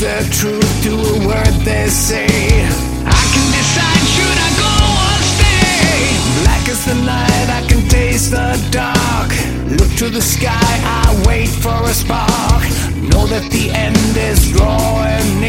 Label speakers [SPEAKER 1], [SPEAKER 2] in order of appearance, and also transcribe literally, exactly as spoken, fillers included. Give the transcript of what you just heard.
[SPEAKER 1] the truth to a word they say. I can decide should I go or stay. Black as the night, I can taste the dark. Look to the sky, I wait for a spark. Know that the end is drawing